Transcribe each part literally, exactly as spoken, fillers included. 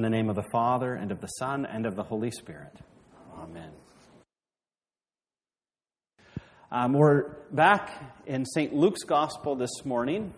In the name of the Father, and of the Son, and of the Holy Spirit. Amen. Um, we're back in Saint Luke's Gospel this morning.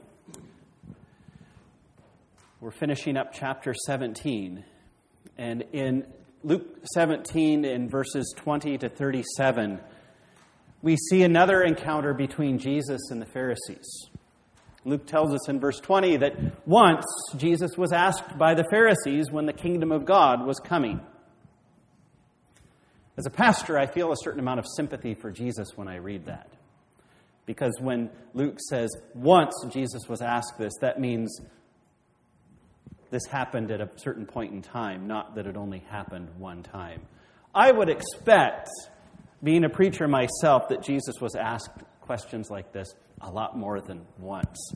We're finishing up chapter seventeen. And in Luke seventeen, in verses twenty to thirty-seven, we see another encounter between Jesus and the Pharisees. Luke tells us in verse twenty that once Jesus was asked by the Pharisees when the kingdom of God was coming. As a pastor, I feel a certain amount of sympathy for Jesus when I read that. Because when Luke says, once Jesus was asked this, that means this happened at a certain point in time, not that it only happened one time. I would expect, being a preacher myself, that Jesus was asked questions like this a lot more than once.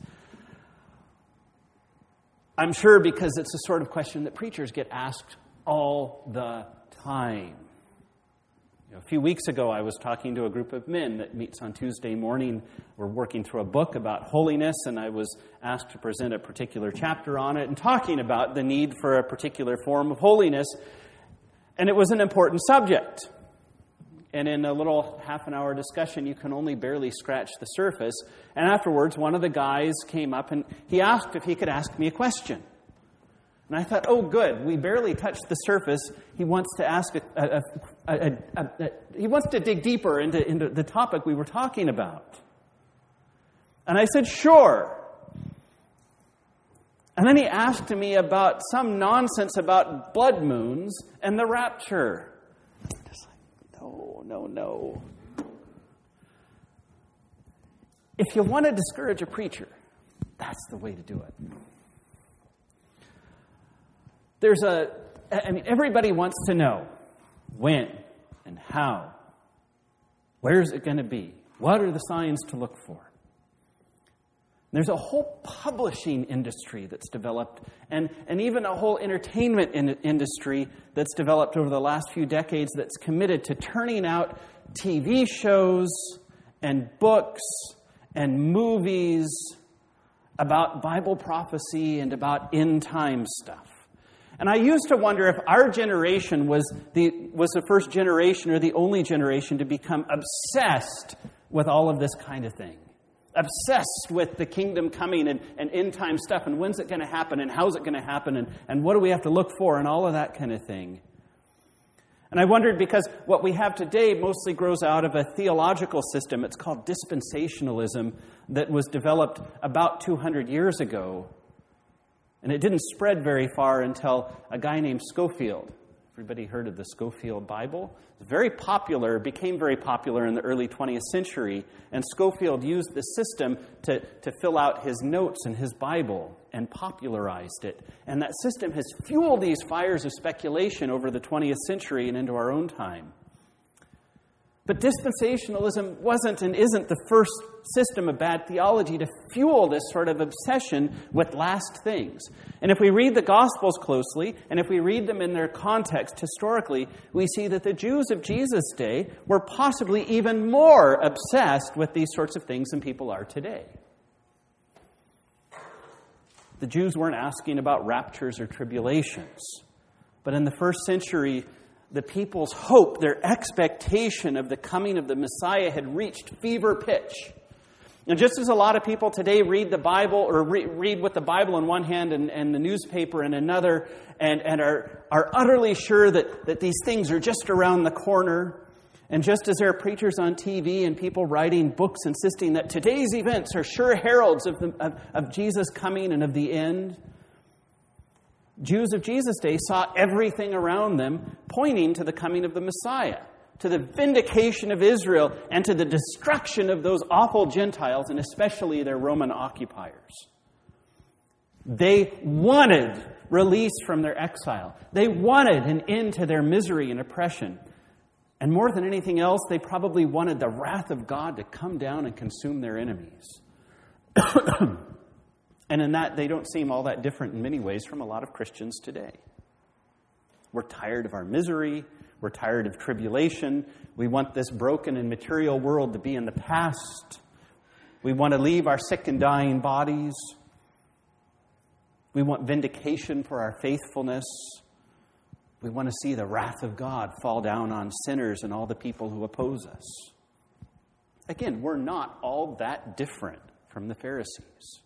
I'm sure because it's the sort of question that preachers get asked all the time. You know, a few weeks ago, I was talking to a group of men that meets on Tuesday morning. We're working through a book about holiness, and I was asked to present a particular chapter on it and talking about the need for a particular form of holiness. And it was an important subject. And in a little half an hour discussion, you can only barely scratch the surface. And afterwards, one of the guys came up and he asked if he could ask me a question. And I thought, oh, good, we barely touched the surface. He wants to ask a, a, a, a, a, a he wants to dig deeper into, into the topic we were talking about. And I said, sure. And then he asked me about some nonsense about blood moons and the rapture. No, no, no. If you want to discourage a preacher, that's the way to do it. There's a, I mean, everybody wants to know when and how. Where is it going to be? What are the signs to look for? There's a whole publishing industry that's developed, and, and even a whole entertainment in, industry that's developed over the last few decades that's committed to turning out T V shows and books and movies about Bible prophecy and about end-time stuff. And I used to wonder if our generation was the, was the first generation or the only generation to become obsessed with all of this kind of thing. Obsessed with the kingdom coming and, and end-time stuff and when's it going to happen and how's it going to happen and, and what do we have to look for and all of that kind of thing. And I wondered because what we have today mostly grows out of a theological system. It's called dispensationalism that was developed about two hundred years ago. And it didn't spread very far until a guy named Scofield. Everybody heard of the Scofield Bible? It was very popular, became very popular in the early twentieth century, and Scofield used the system to, to fill out his notes in his Bible and popularized it. And that system has fueled these fires of speculation over the twentieth century and into our own time. But dispensationalism wasn't and isn't the first system of bad theology to fuel this sort of obsession with last things. And if we read the Gospels closely, and if we read them in their context historically, we see that the Jews of Jesus' day were possibly even more obsessed with these sorts of things than people are today. The Jews weren't asking about raptures or tribulations. But in the first century, the people's hope, their expectation of the coming of the Messiah had reached fever pitch. And just as a lot of people today read the Bible or re- read with the Bible in one hand and, and the newspaper in another and, and are, are utterly sure that, that these things are just around the corner, and just as there are preachers on T V and people writing books insisting that today's events are sure heralds of, the, of, of Jesus' coming and of the end, Jews of Jesus' day saw everything around them pointing to the coming of the Messiah, to the vindication of Israel, and to the destruction of those awful Gentiles, and especially their Roman occupiers. They wanted release from their exile. They wanted an end to their misery and oppression. And more than anything else, they probably wanted the wrath of God to come down and consume their enemies. And in that, they don't seem all that different in many ways from a lot of Christians today. We're tired of our misery. We're tired of tribulation. We want this broken and material world to be in the past. We want to leave our sick and dying bodies. We want vindication for our faithfulness. We want to see the wrath of God fall down on sinners and all the people who oppose us. Again, we're not all that different from the Pharisees.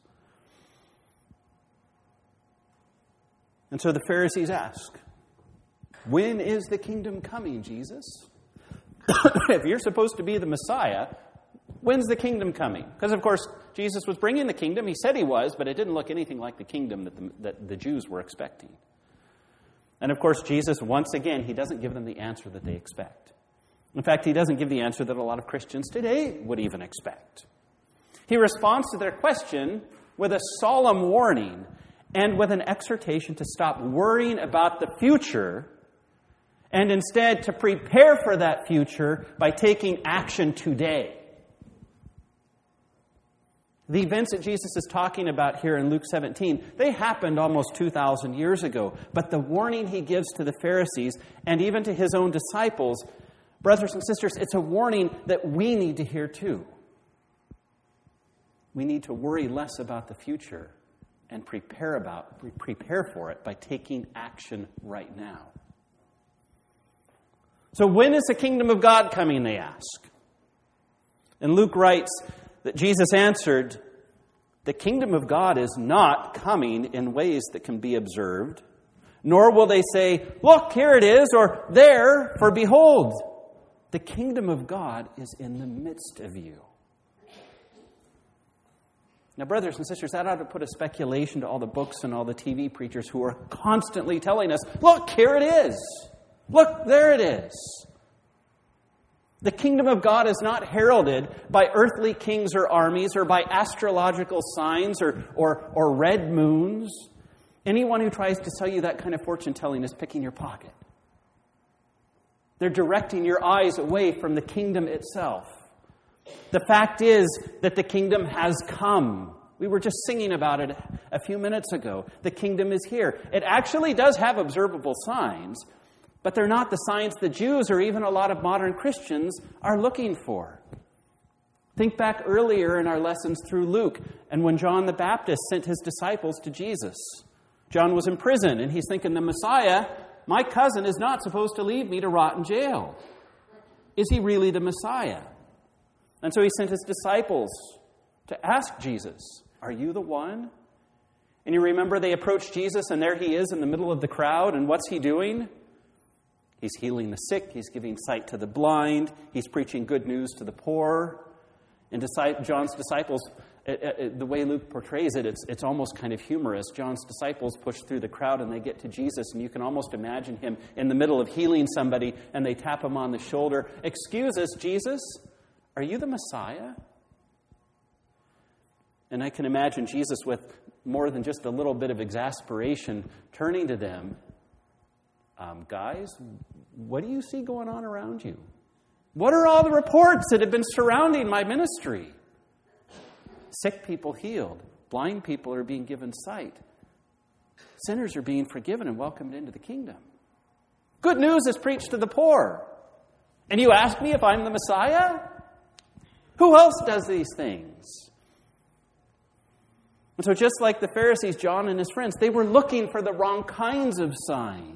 And so the Pharisees ask, when is the kingdom coming, Jesus? If you're supposed to be the Messiah, when's the kingdom coming? Because, of course, Jesus was bringing the kingdom. He said he was, but it didn't look anything like the kingdom that the, that the Jews were expecting. And, of course, Jesus, once again, he doesn't give them the answer that they expect. In fact, he doesn't give the answer that a lot of Christians today would even expect. He responds to their question with a solemn warning and with an exhortation to stop worrying about the future and instead to prepare for that future by taking action today. The events that Jesus is talking about here in Luke seventeen, they happened almost two thousand years ago. But the warning he gives to the Pharisees and even to his own disciples, brothers and sisters, it's a warning that we need to hear too. We need to worry less about the future and prepare about prepare for it by taking action right now. So when is the kingdom of God coming, they ask. And Luke writes that Jesus answered, the kingdom of God is not coming in ways that can be observed, nor will they say, look, here it is, or there, for behold, the kingdom of God is in the midst of you. Now, brothers and sisters, that ought to put a speculation to all the books and all the T V preachers who are constantly telling us, look, here it is. Look, there it is. The kingdom of God is not heralded by earthly kings or armies or by astrological signs or, or, or red moons. Anyone who tries to sell you that kind of fortune telling is picking your pocket. They're directing your eyes away from the kingdom itself. The fact is that the kingdom has come. We were just singing about it a few minutes ago. The kingdom is here. It actually does have observable signs, but they're not the signs the Jews or even a lot of modern Christians are looking for. Think back earlier in our lessons through Luke and when John the Baptist sent his disciples to Jesus. John was in prison and he's thinking, the Messiah, my cousin, is not supposed to leave me to rot in jail. Is he really the Messiah? And so he sent his disciples to ask Jesus, are you the one? And you remember they approached Jesus and there he is in the middle of the crowd. And what's he doing? He's healing the sick. He's giving sight to the blind. He's preaching good news to the poor. And John's disciples, the way Luke portrays it, it's, it's almost kind of humorous. John's disciples push through the crowd and they get to Jesus. And you can almost imagine him in the middle of healing somebody. And they tap him on the shoulder. Excuse us, Jesus, are you the Messiah? And I can imagine Jesus with more than just a little bit of exasperation turning to them. Um, guys, what do you see going on around you? What are all the reports that have been surrounding my ministry? Sick people healed. Blind people are being given sight. Sinners are being forgiven and welcomed into the kingdom. Good news is preached to the poor. And you ask me if I'm the Messiah? Who else does these things? And so just like the Pharisees, John and his friends, they were looking for the wrong kinds of signs.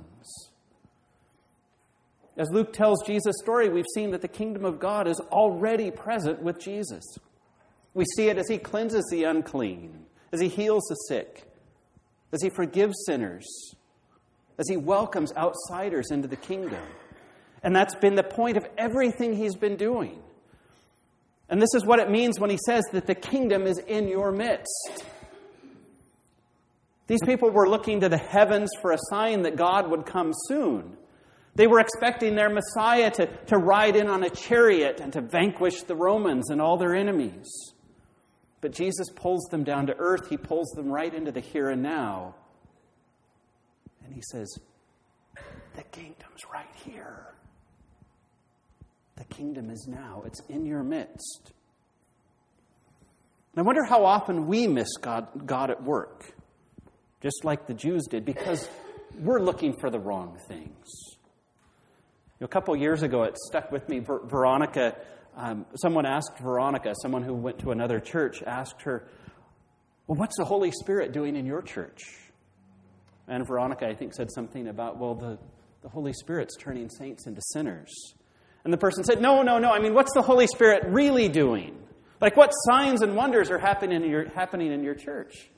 As Luke tells Jesus' story, we've seen that the kingdom of God is already present with Jesus. We see it as he cleanses the unclean, as he heals the sick, as he forgives sinners, as he welcomes outsiders into the kingdom. And that's been the point of everything he's been doing. And this is what it means when he says that the kingdom is in your midst. These people were looking to the heavens for a sign that God would come soon. They were expecting their Messiah to, to ride in on a chariot and to vanquish the Romans and all their enemies. But Jesus pulls them down to earth. He pulls them right into the here and now. And he says, the kingdom's right here. The kingdom is now. It's in your midst. And I wonder how often we miss God, God at work, just like the Jews did, because we're looking for the wrong things. You know, a couple years ago, it stuck with me. Ver- Veronica, um, someone asked Veronica, someone who went to another church, asked her, well, what's the Holy Spirit doing in your church? And Veronica, I think, said something about, well, the, The Holy Spirit's turning saints into sinners. And the person said, no, no, no. I mean, what's the Holy Spirit really doing? Like, what signs and wonders are happening in your, happening in your church?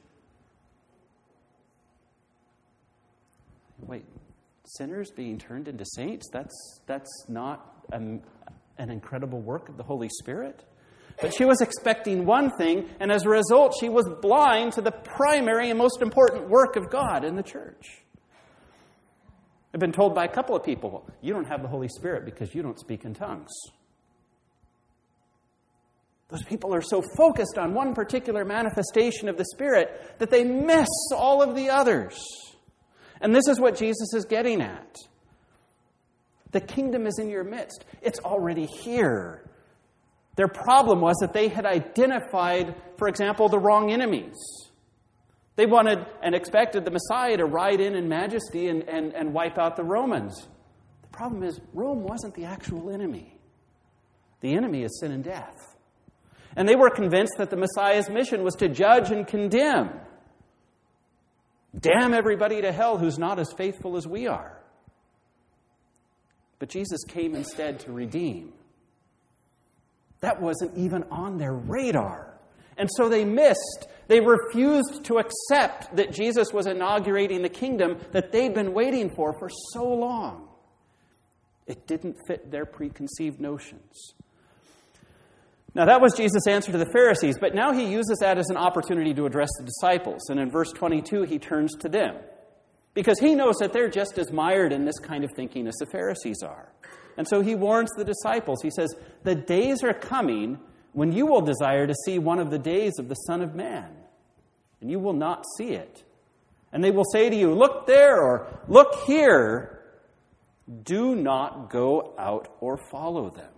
Wait, sinners being turned into saints? That's, that's not a, an incredible work of the Holy Spirit? But she was expecting one thing, and as a result, she was blind to the primary and most important work of God in the church. I've been told by a couple of people, you don't have the Holy Spirit because you don't speak in tongues. Those people are so focused on one particular manifestation of the Spirit that they miss all of the others. And this is what Jesus is getting at. The kingdom is in your midst. It's already here. Their problem was that they had identified, for example, the wrong enemies. They wanted and expected the Messiah to ride in in majesty and, and, and wipe out the Romans. The problem is, Rome wasn't the actual enemy. The enemy is sin and death. And they were convinced that the Messiah's mission was to judge and condemn. Damn everybody to hell who's not as faithful as we are. But Jesus came instead to redeem. That wasn't even on their radar. And so they missed, they refused to accept that Jesus was inaugurating the kingdom that they'd been waiting for for so long. It didn't fit their preconceived notions. Now that was Jesus' answer to the Pharisees, but now he uses that as an opportunity to address the disciples. And in verse twenty-two, he turns to them. Because he knows that they're just as mired in this kind of thinking as the Pharisees are. And so he warns the disciples. He says, the days are coming when you will desire to see one of the days of the Son of Man, and you will not see it. And they will say to you, look there, or look here. Do not go out or follow them.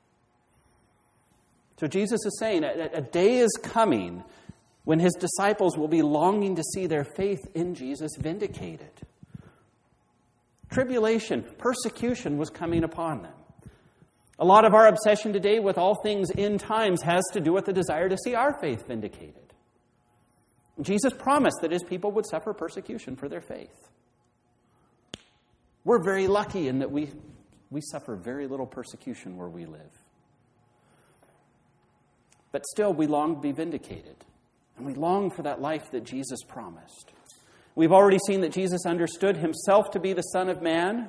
So Jesus is saying a, a day is coming when his disciples will be longing to see their faith in Jesus vindicated. Tribulation, persecution was coming upon them. A lot of our obsession today with all things end times has to do with the desire to see our faith vindicated. Jesus promised that his people would suffer persecution for their faith. We're very lucky in that we, we suffer very little persecution where we live. But still, we long to be vindicated. And we long for that life that Jesus promised. We've already seen that Jesus understood himself to be the Son of Man.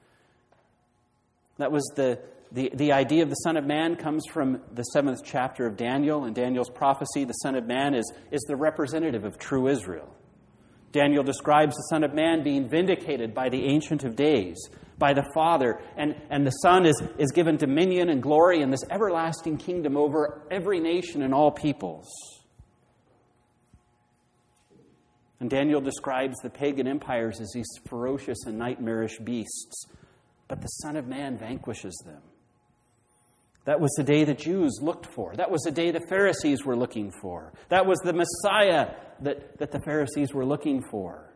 That was the, the, the idea of the Son of Man comes from the seventh chapter of Daniel. In Daniel's prophecy, the Son of Man is, is the representative of true Israel. Daniel describes the Son of Man being vindicated by the Ancient of Days, by the Father, and, and the Son is, is given dominion and glory in this everlasting kingdom over every nation and all peoples. And Daniel describes the pagan empires as these ferocious and nightmarish beasts. But the Son of Man vanquishes them. That was the day the Jews looked for. That was the day the Pharisees were looking for. That was the Messiah that, that the Pharisees were looking for.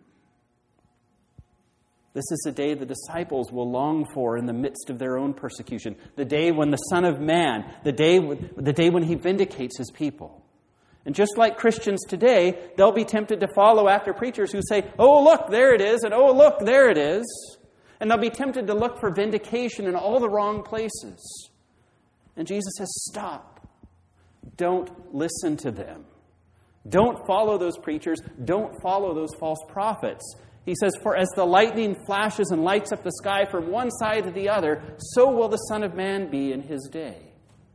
This is the day the disciples will long for in the midst of their own persecution. The day when the Son of Man, the day, the day when he vindicates his people. And just like Christians today, they'll be tempted to follow after preachers who say, oh, look, there it is, and oh, look, there it is. And they'll be tempted to look for vindication in all the wrong places. And Jesus says, stop. Don't listen to them. Don't follow those preachers. Don't follow those false prophets. He says, for as the lightning flashes and lights up the sky from one side to the other, so will the Son of Man be in his day.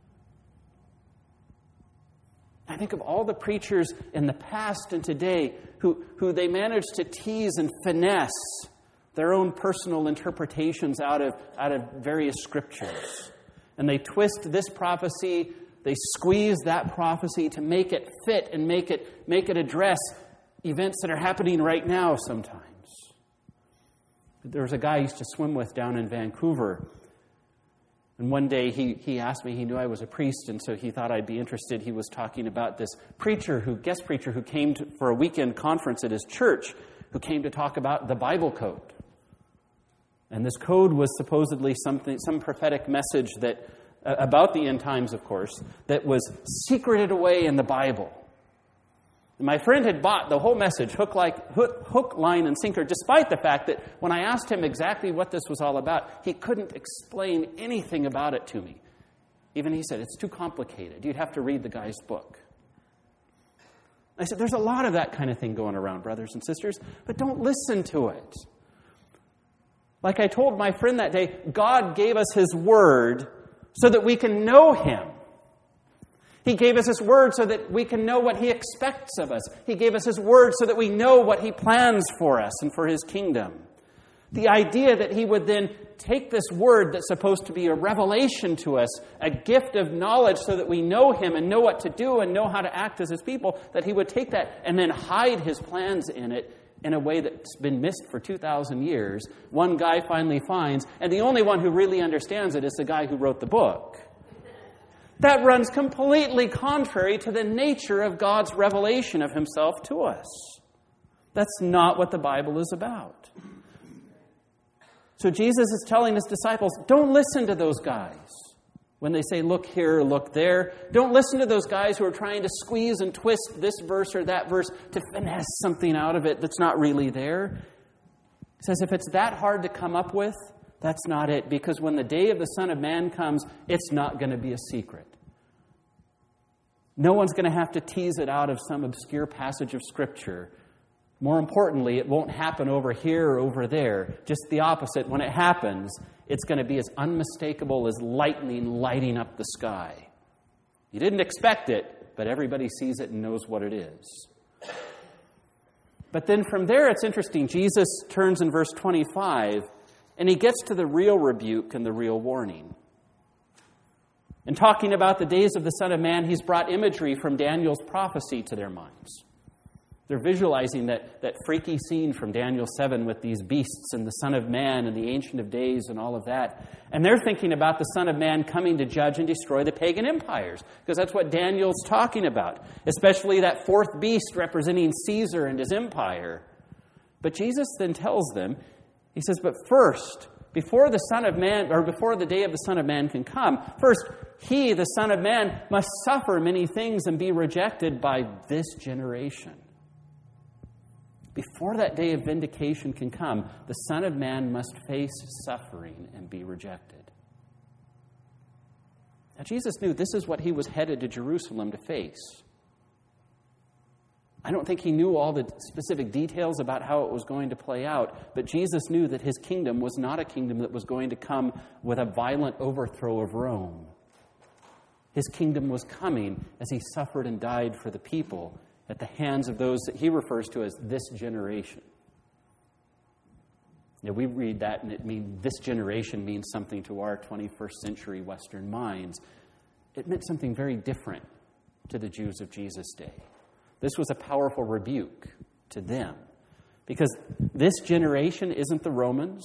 I think of all the preachers in the past and today who, who they managed to tease and finesse their own personal interpretations out of, out of various scriptures. And they twist this prophecy, they squeeze that prophecy to make it fit and make it, make it address events that are happening right now sometimes. There was a guy I used to swim with down in Vancouver. And one day he, he asked me, he knew I was a priest, and so he thought I'd be interested. He was talking about this preacher, who guest preacher, who came to, for a weekend conference at his church, who came to talk about the Bible code. And this code was supposedly something, some prophetic message that uh, about the end times, of course, that was secreted away in the Bible. And my friend had bought the whole message, hook, like, hook, hook, line, and sinker, despite the fact that when I asked him exactly what this was all about, he couldn't explain anything about it to me. Even he said, it's too complicated. You'd have to read the guy's book. I said, there's a lot of that kind of thing going around, brothers and sisters, but don't listen to it. Like I told my friend that day, God gave us His Word so that we can know Him. He gave us His Word so that we can know what He expects of us. He gave us His Word so that we know what He plans for us and for His kingdom. The idea that He would then take this Word that's supposed to be a revelation to us, a gift of knowledge so that we know Him and know what to do and know how to act as His people, that He would take that and then hide His plans in it in a way that's been missed for two thousand years, one guy finally finds, and the only one who really understands it is the guy who wrote the book. That runs completely contrary to the nature of God's revelation of Himself to us. That's not what the Bible is about. So Jesus is telling His disciples, don't listen to those guys when they say, look here, look there. Don't listen to those guys who are trying to squeeze and twist this verse or that verse to finesse something out of it that's not really there. He says, if it's that hard to come up with, that's not it. Because when the day of the Son of Man comes, it's not going to be a secret. No one's going to have to tease it out of some obscure passage of Scripture. More importantly, it won't happen over here or over there. Just the opposite. When it happens, it's going to be as unmistakable as lightning lighting up the sky. You didn't expect it, but everybody sees it and knows what it is. But then from there, it's interesting. Jesus turns in verse twenty-five, and He gets to the real rebuke and the real warning. In talking about the days of the Son of Man, He's brought imagery from Daniel's prophecy to their minds. They're visualizing that, that freaky scene from Daniel seven with these beasts and the Son of Man and the Ancient of Days and all of that. And they're thinking about the Son of Man coming to judge and destroy the pagan empires, because that's what Daniel's talking about, especially that fourth beast representing Caesar and his empire. But Jesus then tells them, He says, but first, before the Son of Man, or before the day of the Son of Man can come, first, He, the Son of Man, must suffer many things and be rejected by this generation. Before that day of vindication can come, the Son of Man must face suffering and be rejected. Now, Jesus knew this is what He was headed to Jerusalem to face. I don't think He knew all the specific details about how it was going to play out, but Jesus knew that His kingdom was not a kingdom that was going to come with a violent overthrow of Rome. His kingdom was coming as He suffered and died for the people at the hands of those that He refers to as this generation. Now, we read that and it means this generation means something to our twenty-first century Western minds. It meant something very different to the Jews of Jesus' day. This was a powerful rebuke to them, because this generation isn't the Romans.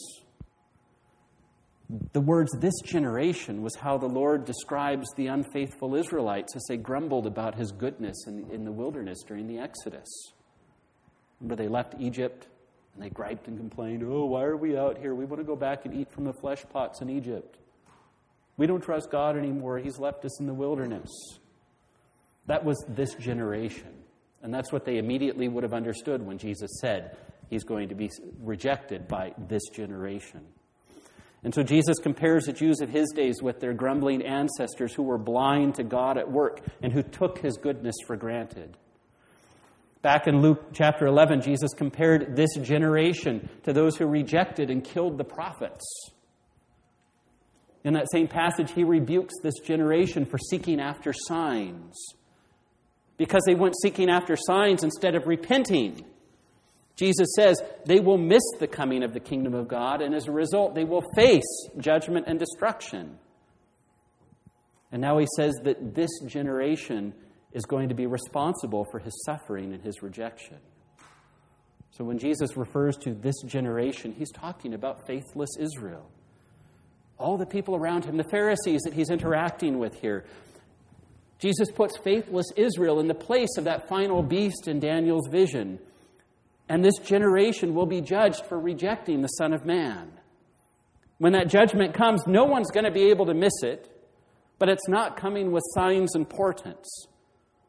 The words "this generation" was how the Lord describes the unfaithful Israelites as they grumbled about His goodness in the, in the wilderness during the Exodus. Remember, they left Egypt and they griped and complained, "Oh, why are we out here? We want to go back and eat from the flesh pots in Egypt. We don't trust God anymore. He's left us in the wilderness." That was this generation. And that's what they immediately would have understood when Jesus said He's going to be rejected by this generation. And so Jesus compares the Jews of His days with their grumbling ancestors who were blind to God at work and who took His goodness for granted. Back in Luke chapter eleven, Jesus compared this generation to those who rejected and killed the prophets. In that same passage, He rebukes this generation for seeking after signs, because they went seeking after signs instead of repenting. Jesus says they will miss the coming of the kingdom of God, and as a result, they will face judgment and destruction. And now He says that this generation is going to be responsible for His suffering and His rejection. So when Jesus refers to this generation, He's talking about faithless Israel. All the people around Him, the Pharisees that He's interacting with here. Jesus puts faithless Israel in the place of that final beast in Daniel's vision. And this generation will be judged for rejecting the Son of Man. When that judgment comes, no one's going to be able to miss it, but it's not coming with signs and portents.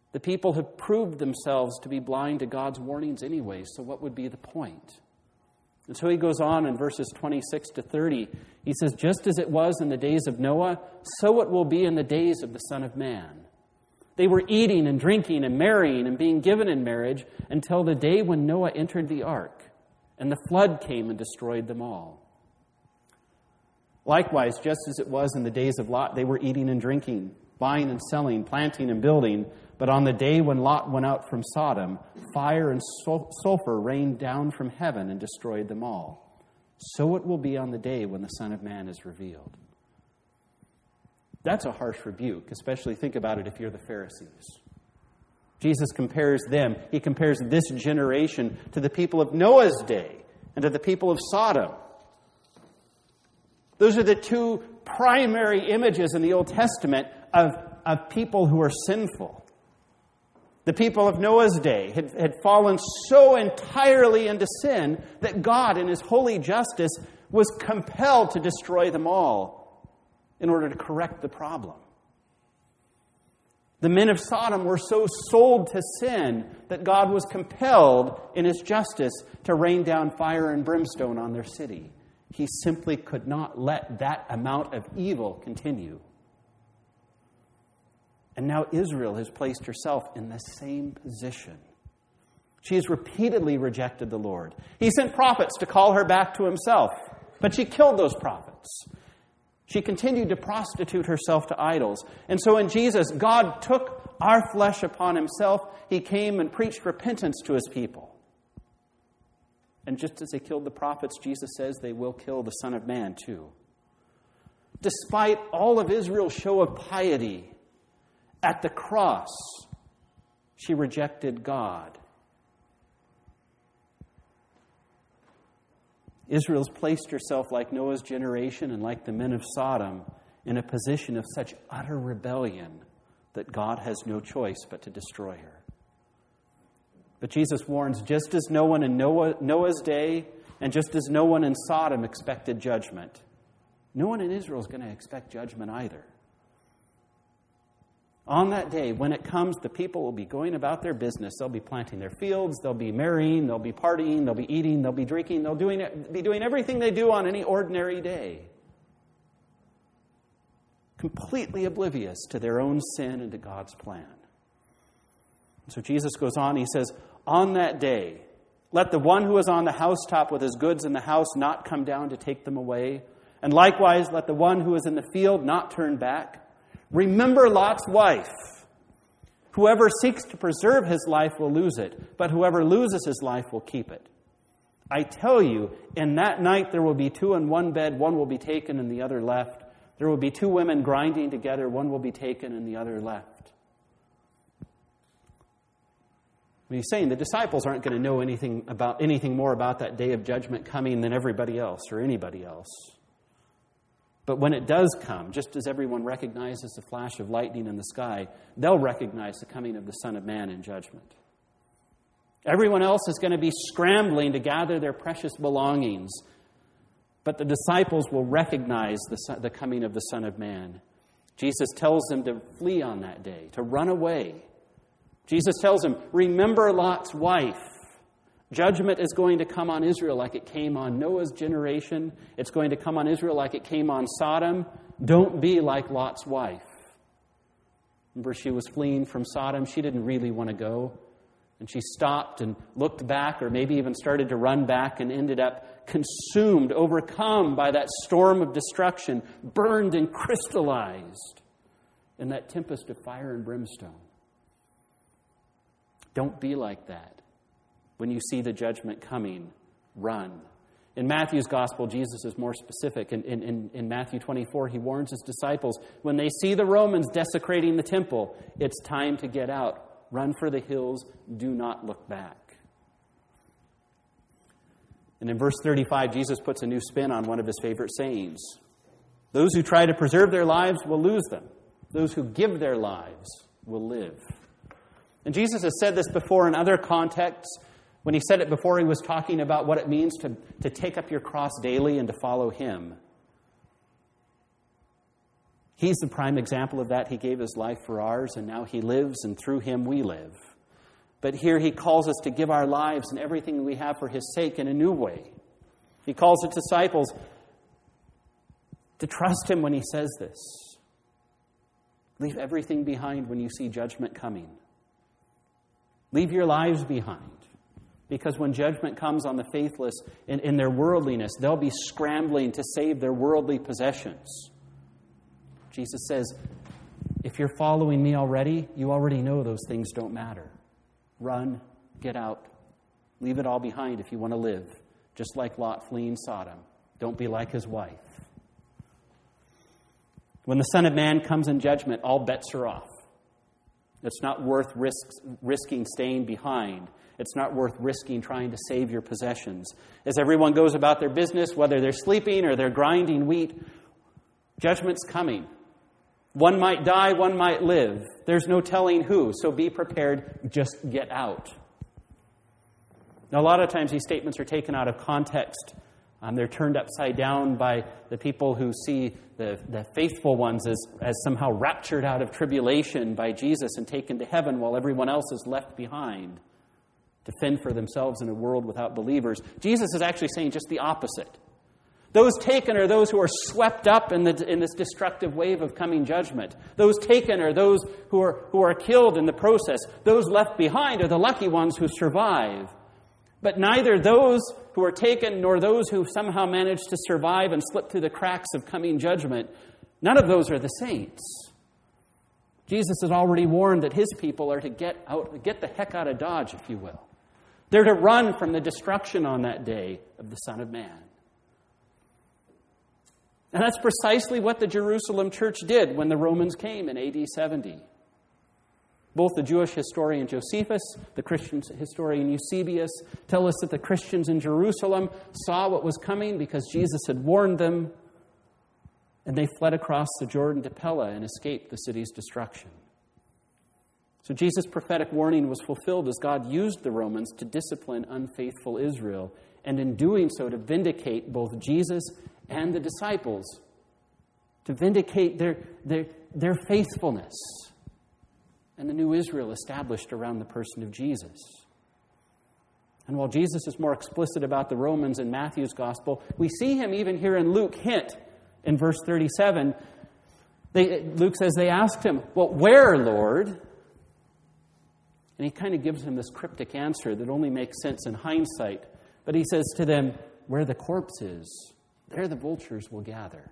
The people have proved themselves to be blind to God's warnings anyway, so what would be the point? And so he goes on in verses twenty-six to thirty. He says, just as it was in the days of Noah, so it will be in the days of the Son of Man. They were eating and drinking and marrying and being given in marriage until the day when Noah entered the ark, and the flood came and destroyed them all. Likewise, just as it was in the days of Lot, they were eating and drinking, buying and selling, planting and building. But on the day when Lot went out from Sodom, fire and sulfur rained down from heaven and destroyed them all. So it will be on the day when the Son of Man is revealed. That's a harsh rebuke, especially think about it if you're the Pharisees. Jesus compares them, he compares this generation to the people of Noah's day and to the people of Sodom. Those are the two primary images in the Old Testament of, of people who are sinful. The people of Noah's day had, had fallen so entirely into sin that God, in his holy justice, was compelled to destroy them all in order to correct the problem. The men of Sodom were so sold to sin that God was compelled, in his justice, to rain down fire and brimstone on their city. He simply could not let that amount of evil continue. And now Israel has placed herself in the same position. She has repeatedly rejected the Lord. He sent prophets to call her back to himself, but she killed those prophets. She continued to prostitute herself to idols. And so in Jesus, God took our flesh upon himself. He came and preached repentance to his people. And just as they killed the prophets, Jesus says they will kill the Son of Man too. Despite all of Israel's show of piety, at the cross, she rejected God. Israel's placed herself, like Noah's generation and like the men of Sodom, in a position of such utter rebellion that God has no choice but to destroy her. But Jesus warns, just as no one in Noah, Noah's day and just as no one in Sodom expected judgment, no one in Israel is going to expect judgment either. On that day, when it comes, the people will be going about their business. They'll be planting their fields, they'll be marrying, they'll be partying, they'll be eating, they'll be drinking, they'll doing, be doing everything they do on any ordinary day. Completely oblivious to their own sin and to God's plan. So Jesus goes on, he says, on that day, let the one who is on the housetop with his goods in the house not come down to take them away. And likewise, let the one who is in the field not turn back. Remember Lot's wife. Whoever seeks to preserve his life will lose it, but whoever loses his life will keep it. I tell you, in that night there will be two in one bed, one will be taken and the other left. There will be two women grinding together, one will be taken and the other left. What he's saying, the disciples aren't going to know anything about anything more about that day of judgment coming than everybody else or anybody else. But when it does come, just as everyone recognizes the flash of lightning in the sky, they'll recognize the coming of the Son of Man in judgment. Everyone else is going to be scrambling to gather their precious belongings, but the disciples will recognize the, son, the coming of the Son of Man. Jesus tells them to flee on that day, to run away. Jesus tells them, remember Lot's wife. Judgment is going to come on Israel like it came on Noah's generation. It's going to come on Israel like it came on Sodom. Don't be like Lot's wife. Remember, she was fleeing from Sodom. She didn't really want to go. And she stopped and looked back, or maybe even started to run back, and ended up consumed, overcome by that storm of destruction, burned and crystallized in that tempest of fire and brimstone. Don't be like that. When you see the judgment coming, run. In Matthew's gospel, Jesus is more specific. In, in, in Matthew twenty-four, he warns his disciples, when they see the Romans desecrating the temple, it's time to get out. Run for the hills. Do not look back. And in verse thirty-five, Jesus puts a new spin on one of his favorite sayings. Those who try to preserve their lives will lose them. Those who give their lives will live. And Jesus has said this before in other contexts. When he said it before, he was talking about what it means to, to take up your cross daily and to follow him. He's the prime example of that. He gave his life for ours, and now he lives, and through him we live. But here he calls us to give our lives and everything we have for his sake in a new way. He calls the disciples to trust him when he says this. Leave everything behind when you see judgment coming. Leave your lives behind. Because when judgment comes on the faithless in, in their worldliness, they'll be scrambling to save their worldly possessions. Jesus says, if you're following me already, you already know those things don't matter. Run, get out, leave it all behind if you want to live, just like Lot fleeing Sodom. Don't be like his wife. When the Son of Man comes in judgment, all bets are off. It's not worth risks, risking staying behind. It's not worth risking trying to save your possessions. As everyone goes about their business, whether they're sleeping or they're grinding wheat, judgment's coming. One might die, one might live. There's no telling who, so be prepared. Just get out. Now, a lot of times these statements are taken out of context. Um, they're turned upside down by the people who see the, the faithful ones as, as somehow raptured out of tribulation by Jesus and taken to heaven while everyone else is left behind to fend for themselves in a world without believers. Jesus is actually saying just the opposite. Those taken are those who are swept up in, the, in this destructive wave of coming judgment. Those taken are those who are, who are killed in the process. Those left behind are the lucky ones who survive. But neither those who are taken nor those who somehow manage to survive and slip through the cracks of coming judgment, none of those are the saints. Jesus has already warned that his people are to get out, get the heck out of Dodge, if you will. They're to run from the destruction on that day of the Son of Man. And that's precisely what the Jerusalem church did when the Romans came in A D seventy. Both the Jewish historian Josephus, the Christian historian Eusebius, tell us that the Christians in Jerusalem saw what was coming because Jesus had warned them, and they fled across the Jordan to Pella and escaped the city's destruction. So Jesus' prophetic warning was fulfilled as God used the Romans to discipline unfaithful Israel, and in doing so to vindicate both Jesus and the disciples, to vindicate their, their, their faithfulness and the new Israel established around the person of Jesus. And while Jesus is more explicit about the Romans in Matthew's gospel, we see him even here in Luke hint in verse thirty-seven. They, Luke says they asked him, well, where, Lord? And he kind of gives them this cryptic answer that only makes sense in hindsight. But he says to them, where the corpse is, there the vultures will gather.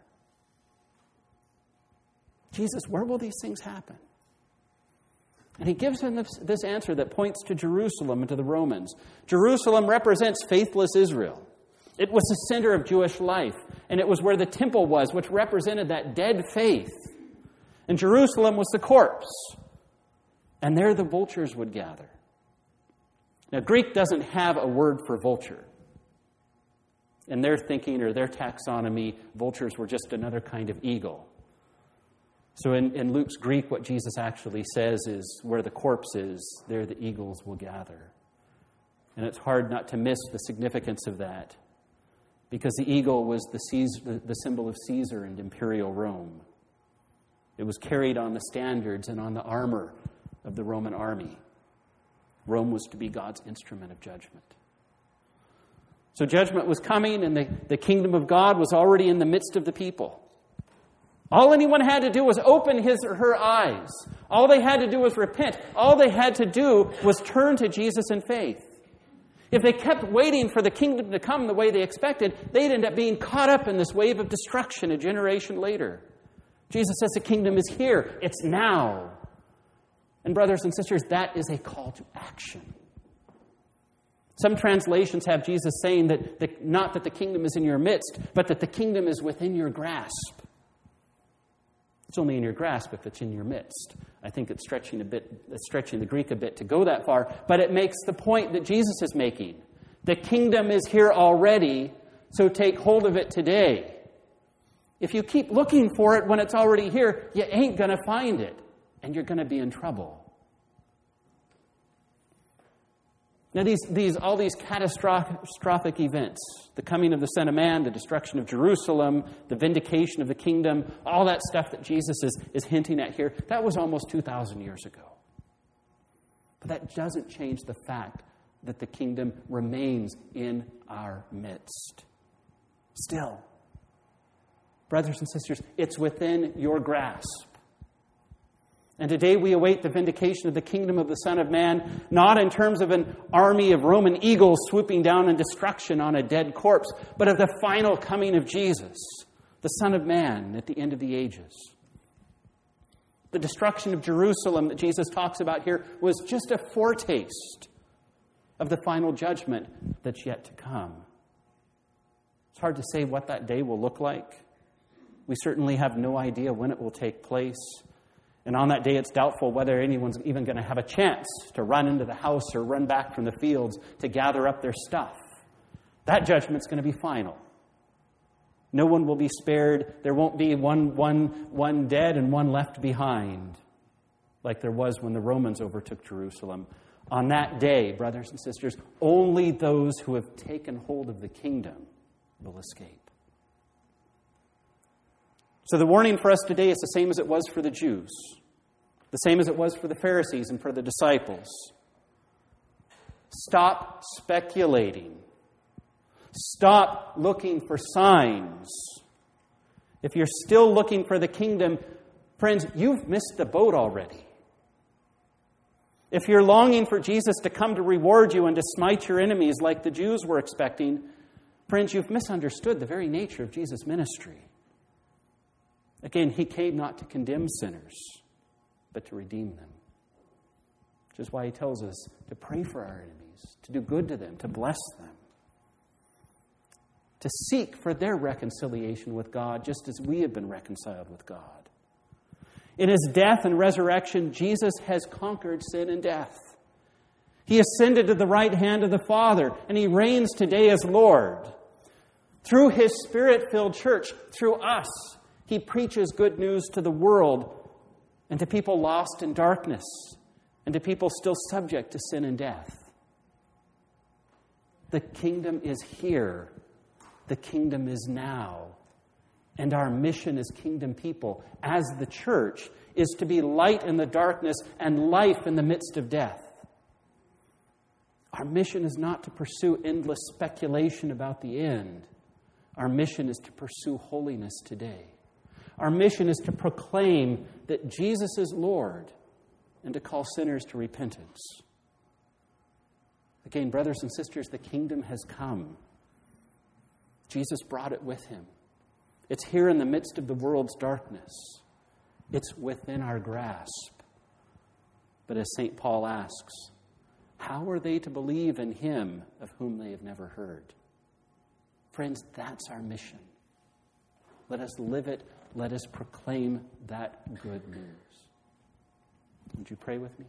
Jesus, where will these things happen? And he gives them this, this answer that points to Jerusalem and to the Romans. Jerusalem represents faithless Israel. It was the center of Jewish life, and it was where the temple was, which represented that dead faith. And Jerusalem was the corpse, and there the vultures would gather. Now, Greek doesn't have a word for vulture. In their thinking or their taxonomy, vultures were just another kind of eagle. So in, in Luke's Greek, what Jesus actually says is, where the corpse is, there the eagles will gather. And it's hard not to miss the significance of that, because the eagle was the, Caesar, the, the symbol of Caesar and imperial Rome. It was carried on the standards and on the armor of the Roman army. Rome was to be God's instrument of judgment. So judgment was coming, and the, the kingdom of God was already in the midst of the people. All anyone had to do was open his or her eyes. All they had to do was repent. All they had to do was turn to Jesus in faith. If they kept waiting for the kingdom to come the way they expected, they'd end up being caught up in this wave of destruction a generation later. Jesus says the kingdom is here. It's now. And brothers and sisters, that is a call to action. Some translations have Jesus saying that the, not that the kingdom is in your midst, but that the kingdom is within your grasp. It's only in your grasp if it's in your midst. I think it's stretching a bit, it's stretching the Greek a bit to go that far, but it makes the point that Jesus is making. The kingdom is here already, so take hold of it today. If you keep looking for it when it's already here, you ain't going to find it, and you're going to be in trouble. Now, these, these, all these catastrophic events, the coming of the Son of Man, the destruction of Jerusalem, the vindication of the kingdom, all that stuff that Jesus is, is hinting at here, that was almost two thousand years ago. But that doesn't change the fact that the kingdom remains in our midst. Still, brothers and sisters, it's within your grasp. And today we await the vindication of the kingdom of the Son of Man, not in terms of an army of Roman eagles swooping down in destruction on a dead corpse, but of the final coming of Jesus, the Son of Man, at the end of the ages. The destruction of Jerusalem that Jesus talks about here was just a foretaste of the final judgment that's yet to come. It's hard to say what that day will look like. We certainly have no idea when it will take place. And on that day, it's doubtful whether anyone's even going to have a chance to run into the house or run back from the fields to gather up their stuff. That judgment's going to be final. No one will be spared. There won't be one, one, one dead and one left behind, like there was when the Romans overtook Jerusalem. On that day, brothers and sisters, only those who have taken hold of the kingdom will escape. So the warning for us today is the same as it was for the Jews, the same as it was for the Pharisees and for the disciples. Stop speculating. Stop looking for signs. If you're still looking for the kingdom, friends, you've missed the boat already. If you're longing for Jesus to come to reward you and to smite your enemies like the Jews were expecting, friends, you've misunderstood the very nature of Jesus' ministry. Again, he came not to condemn sinners, but to redeem them. Which is why he tells us to pray for our enemies, to do good to them, to bless them, to seek for their reconciliation with God, just as we have been reconciled with God. In his death and resurrection, Jesus has conquered sin and death. He ascended to the right hand of the Father, and he reigns today as Lord. Through his Spirit-filled church, through us, he preaches good news to the world and to people lost in darkness and to people still subject to sin and death. The kingdom is here. The kingdom is now. And our mission as kingdom people, as the church, is to be light in the darkness and life in the midst of death. Our mission is not to pursue endless speculation about the end. Our mission is to pursue holiness today. Our mission is to proclaim that Jesus is Lord and to call sinners to repentance. Again, brothers and sisters, the kingdom has come. Jesus brought it with him. It's here in the midst of the world's darkness. It's within our grasp. But as Saint Paul asks, how are they to believe in him of whom they have never heard? Friends, that's our mission. Let us live it. Let us proclaim that good news. Would you pray with me?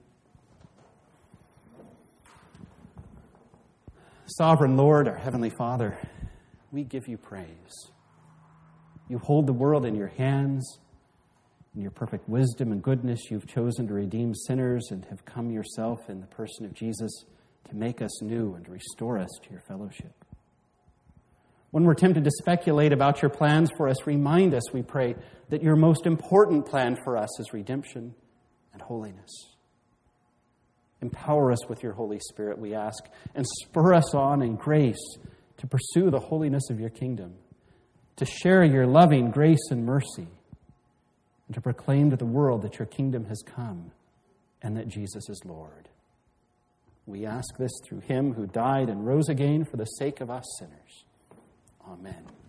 Sovereign Lord, our Heavenly Father, we give you praise. You hold the world in your hands. In your perfect wisdom and goodness, you've chosen to redeem sinners and have come yourself in the person of Jesus to make us new and to restore us to your fellowship. When we're tempted to speculate about your plans for us, remind us, we pray, that your most important plan for us is redemption and holiness. Empower us with your Holy Spirit, we ask, and spur us on in grace to pursue the holiness of your kingdom, to share your loving grace and mercy, and to proclaim to the world that your kingdom has come and that Jesus is Lord. We ask this through him who died and rose again for the sake of us sinners. Amen.